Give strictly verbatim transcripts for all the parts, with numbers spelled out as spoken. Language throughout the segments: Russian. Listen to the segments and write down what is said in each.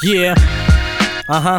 Yeah. Ага.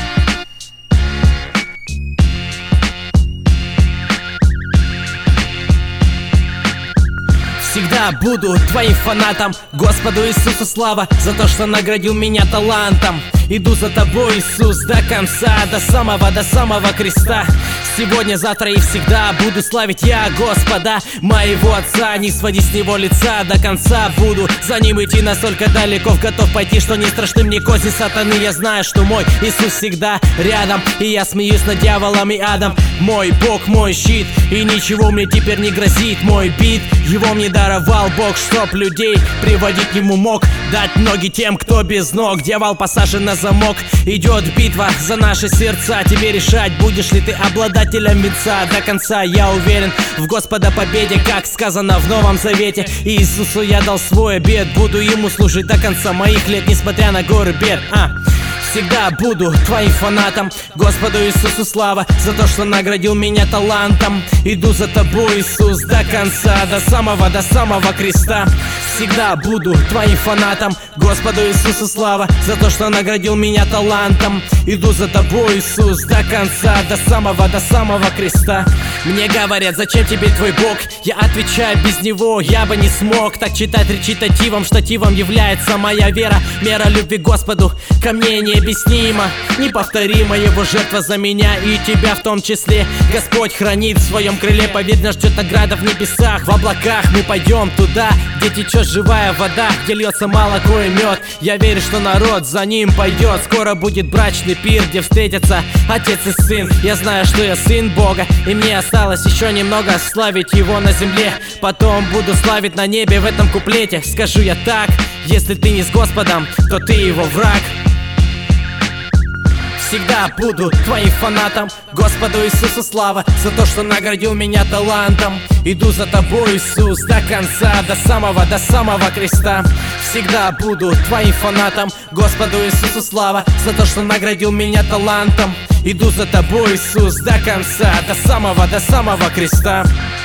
Всегда буду твоим фанатом, Господу Иисусу слава за то, что наградил меня талантом. Иду за тобой, Иисус, до конца, до самого, до самого креста. Сегодня, завтра и всегда буду славить я Господа, моего Отца. Не своди с Него лица, до конца буду за Ним идти настолько далеко, готов пойти, что не страшны мне козни сатаны. Я знаю, что мой Иисус всегда рядом, и я смеюсь над дьяволом и адом. Мой Бог, мой щит, и ничего мне теперь не грозит. Мой бит, его мне даровал Бог, чтоб людей приводить к Нему мог, дать ноги тем, кто без ног. Дьявол посажен на замок, идет битва за наши сердца. Тебе решать, будешь ли ты обладателем венца. До конца я уверен в Господа победе, как сказано в Новом Завете. Иисусу я дал свой обет, буду Ему служить до конца моих лет, несмотря на горы бед. А. Всегда буду твоим фанатом, Господу Иисусу слава за то, что наградил меня талантом. Иду за тобой, Иисус, до конца, до самого, до самого креста. Всегда буду твоим фанатом, Господу Иисусу слава за то, что наградил меня талантом. Иду за тобой, Иисус, до конца, до самого, до самого креста. Мне говорят, зачем тебе твой Бог? Я отвечаю, без Него я бы не смог так читать речитативом. Штативом является моя вера, мера любви к Господу ко мне необъяснимо, неповторима Его жертва за меня и тебя в том числе. Господь хранит в своем крыле, поверь, нас ждет награда в небесах. В облаках мы пойдем туда, где течет живая вода, где льется молоко и мед. Я верю, что народ за Ним пойдет. Скоро будет брачный пир, где встретятся отец и сын. Я знаю, что я сын Бога, и мне осталось еще немного славить Его на земле. Потом буду славить на небе. В этом куплете скажу я так: если ты не с Господом, то ты Его враг. Всегда буду твоим фанатом, Господу Иисусу слава за то, что наградил меня талантом. Иду за тобой, Иисус, до конца, до самого, до самого креста. Всегда буду твоим фанатом, Господу Иисусу слава за то, что наградил меня талантом. Иду за тобой, Иисус, до конца, до самого, до самого креста.